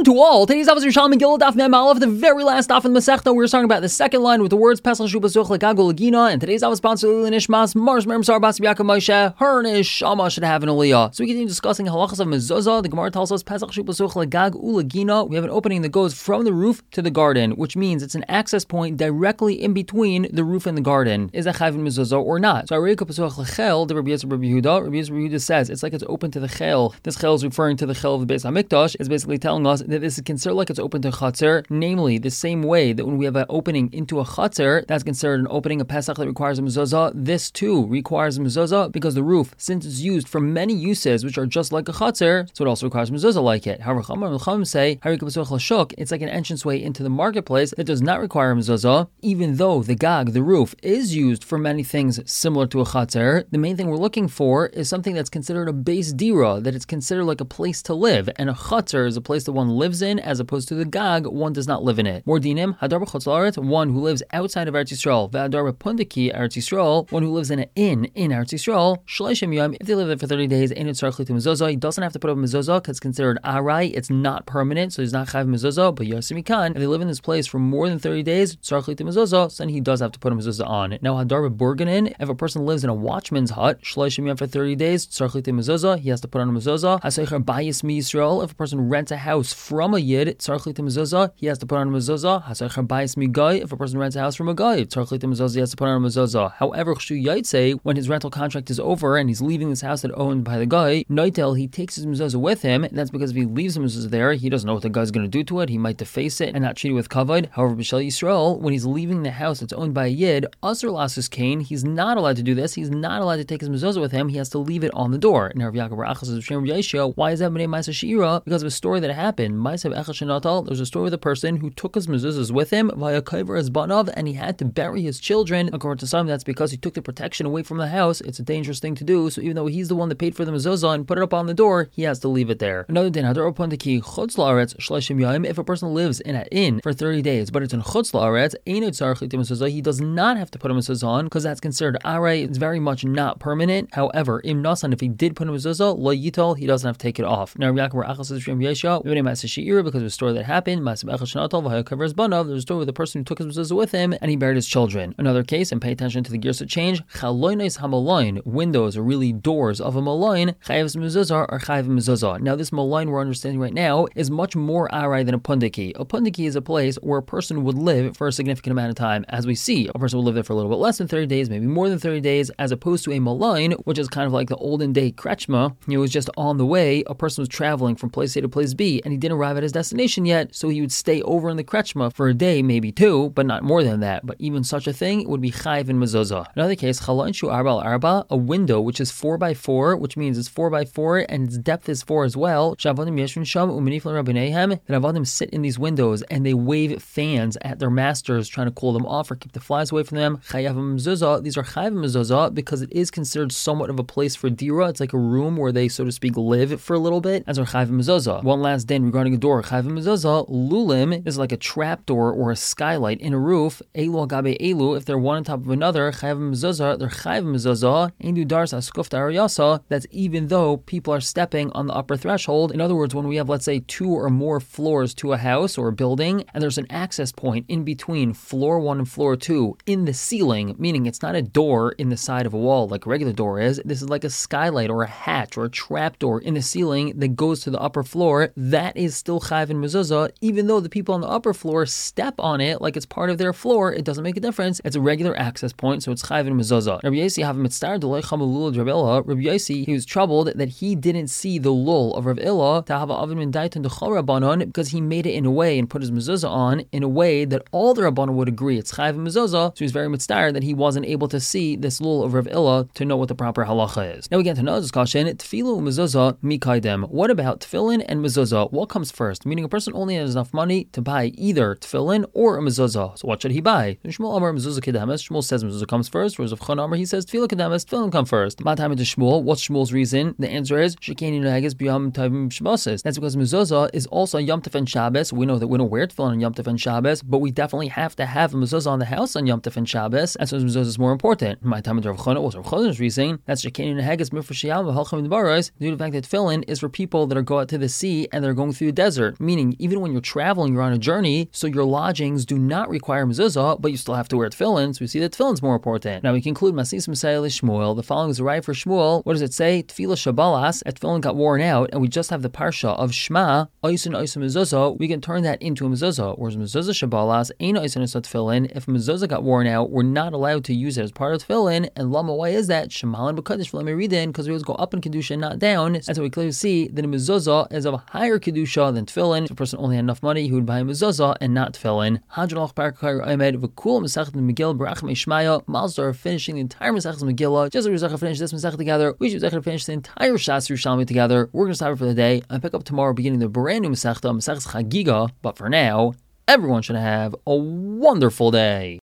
to all. Today's daf is Yerushalmi Megillah daf Mem Aleph, the very last daf in the Masechta. We're talking about the second line with the words Pesach Shu B'Such L'Gag U'Legina, and today's daf is sponsored by Nishmas Mars Merim Sar Bas Yaakov Moshe. Her neshama should have an aliyah. So we continue discussing halachas of mezuzah. The Gemara tells us Pesach Shu B'Such L'Gag U'Legina. We have an opening that goes from the roof to the garden, which means it's an access point directly in between the roof and the garden. Is that chayv in mezuzah or not? So Arei Pasuch L'Chel, the Rabbi Yisrael Rabbi Yehuda says it's like it's open to the chel. This chel is referring to the chel of the Beis Hamikdash. It's basically telling us that this is considered like it's open to Chatzar, namely the same way that when we have an opening into a Chatzar, that's considered an opening of Pesach that requires a mezuzah. This too requires a mezuzah because the roof, since it's used for many uses which are just like a Chatzar, so it also requires a mezuzah like it. However, Chachamim say it's like an entranceway into the marketplace that does not require a mezuzah, even though the gag, the roof, is used for many things similar to a Chatzar. The main thing we're looking for is something that's considered a base dira, that it's considered like a place to live, and a Chatzar is a place that one lives in, as opposed to the gag, one does not live in it. More dinim, hadar b'chutz la'aretz, one who lives outside of Eretz Yisrael, v'hadar b'pundiki Eretz Yisrael, one who lives in an inn in Eretz Yisrael, shleishim yom, if they live there for 30 days, ain't it tzarich to mezuzah, he doesn't have to put up a mezuzah, because it's considered arai, it's not permanent, so he's not chayv mezuzah, but yasim mikan, if they live in this place for more than 30 days, tzarich to mezuzah, so then he does have to put a mezuzah on. Now hadar b'burganin, if a person lives in a watchman's hut, shleishim yom for 30 days, tzarich to mezuzah, he has to put on a mezuzah. Haseicher bayis mi Yisrael, if a person rents a house from a yid, tzarich to mezuzah, he has to put on a mezuzah. Haseicher bayis mi goy, if a person rents a house from a guy, tzarich to mezuzah, he has to put on a mezuzah. However, chshu yaitse, when his rental contract is over and he's leaving this house that owned by the guy, noitel, he takes his mezuzah with him, and that's because if he leaves the mezuzah there, he doesn't know what the guy's going to do to it, he might deface it and not treat it with kavod. However, b'shel Yisrael, when he's leaving the house that's owned by a yid, asur lasus kain, he's not allowed to do this, he's not allowed to take his mezuzah with him, he has to leave it on the door. Now, Rav Yaakov Bar Achas says, why is that b'nei Ma'aseh She'ira? Because of a story that happened. Ma'aseh Echad Shenatal, there's a story with a person who took his mezuzahs with him, via kaiver his banav, and he had to bury his children. According to some, that's because he took the protection away from the house. It's a dangerous thing to do, so even though he's the one that paid for the mezuzah and put it up on the door, he has to leave it there. Another din, if a person lives in an inn for 30 days, but it's in Chutz La'aretz, he does not have to put a mezuzah on, because that's considered aray, it's very much not permanent. However, im nasan, if he did put a mezuzah, lo yitol, he doesn't have to take it off. Now, Rav Yaakov Bar Achas says, because of a story that happened, there's a story with a person who took his mezuzah with him and he buried his children. Another case, and pay attention to the gears that change, windows or really doors of a maloin, chayav mezuzah or chayav mezuzah. Now, this maloin we're understanding right now is much more aray than a pundiki. A pundiki is a place where a person would live for a significant amount of time. As we see, a person would live there for a little bit less than 30 days, maybe more than 30 days, as opposed to a maloin, which is kind of like the olden day krechma. It was just on the way, a person was traveling from place A to place B, and he didn't arrive at his destination yet, so he would stay over in the krechma for a day, maybe two, but not more than that. But even such a thing would be chayiv in mezuzah. Another case, chalon shu arba al arba, a window which is 4x4, which means it's 4x4 and its depth is 4 as well. Shavadim yeshvin sham u'menifel rabbaneihem, that avadim sit in these windows and they wave fans at their masters, trying to cool them off or keep the flies away from them. Chayav mezuzah, these are chayiv mezuzah because it is considered somewhat of a place for dira. It's like a room where they, so to speak, live for a little bit, as our chayiv mezuzah. One last din regarding a door, chayiv mezuzah, lulim is like a trap door or a skylight in a roof. Elu agabe elu, if they're one on top of another, chayiv mezuzah, they're chayiv mezuzah. Endu dars askuf darayasa, that's even though people are stepping on the upper threshold. In other words, when we have, let's say, 2 or more floors to a house or a building, and there's an access point in between floor 1 and floor 2 in the ceiling, meaning it's not a door in the side of a wall like a regular door is. This is like a skylight or a hatch or a trap door in the ceiling that goes to the upper floor. That is still chayiv in mezuzah, even though the people on the upper floor step on it like it's part of their floor. It doesn't make a difference. It's a regular access point, so it's chayiv in mezuzah. Rabbi Yossi have mitzar delay chamalul Rabbi Illa. Rabbi Yossi, he was troubled that he didn't see the lul of Rav Illa tahava avin min daitan dechol rabbanon, because he made it in a way and put his mezuzah on in a way that all the rabbanon would agree it's chayiv in mezuzah. So he was very mitzar that he wasn't able to see this lul of Rav Illa to know what the proper halacha is. Now we get to another discussion. Tefillah mezuzah mikaydem. What about tefillin and mezuzah? What comes first? Meaning a person only has enough money to buy either tefillin or a mezuzah. So what should he buy? Shmuel Amar mezuzah kedamas. Shmuel says mezuzah comes first. Whereas Rav Chana Amar, he says tefillah kedamas, tefillin come first. Ma time to Shmuel. What's Shmuel's reason? The answer is shekeni nehages b'yom tovim shmases. That's because mezuzah is also Yom Tov and Shabbos. We know that we don't wear tefillin on Yom Tov and Shabbos, but we definitely have to have a mezuzah on the house on Yom Tov and Shabbos. And so mezuzah is more important. My time to Rav Chana, what's Rav Chana's reason? That's shekeni nehages mifrashiyam v'halchim d'baros, due to the fact that tefillin is for people that are go out to the sea and they're going through a desert, meaning even when you're traveling, you're on a journey, so your lodgings do not require mezuzah, but you still have to wear tefillin, so we see that tefillin's more important. Now we conclude Masis Messiah Shmuel. The following is right for Shmuel. What does it say? Tefillah Shabbalas, at tefillin got worn out, and we just have the parsha of Shema, Oisin mezuzah, we can turn that into a mezuzah. Whereas mezuzah Shabbalas, ain't Oisin tefillin. If mezuzah got worn out, we're not allowed to use it as part of tefillin. And lama, why is that? Shemalan b'kadosh v'lo meridin, because we always go up in kedusha and not down. And so we clearly see that a mezuzah is of a higher kedusha than tefillin. If a person only had enough money, he would buy a mezuzah and not tefillin. Hadron Parakar Ahmed v'kul Masechet Megillah Barach Meishmaya. Malzar finishing the entire Masechet Megillah. Just as we finish this Masechet together, we should finish the entire Shas Yerushalmi together. We're going to stop it for the day and pick up tomorrow, beginning the brand new Masechet Chagiga. But for now, everyone should have a wonderful day.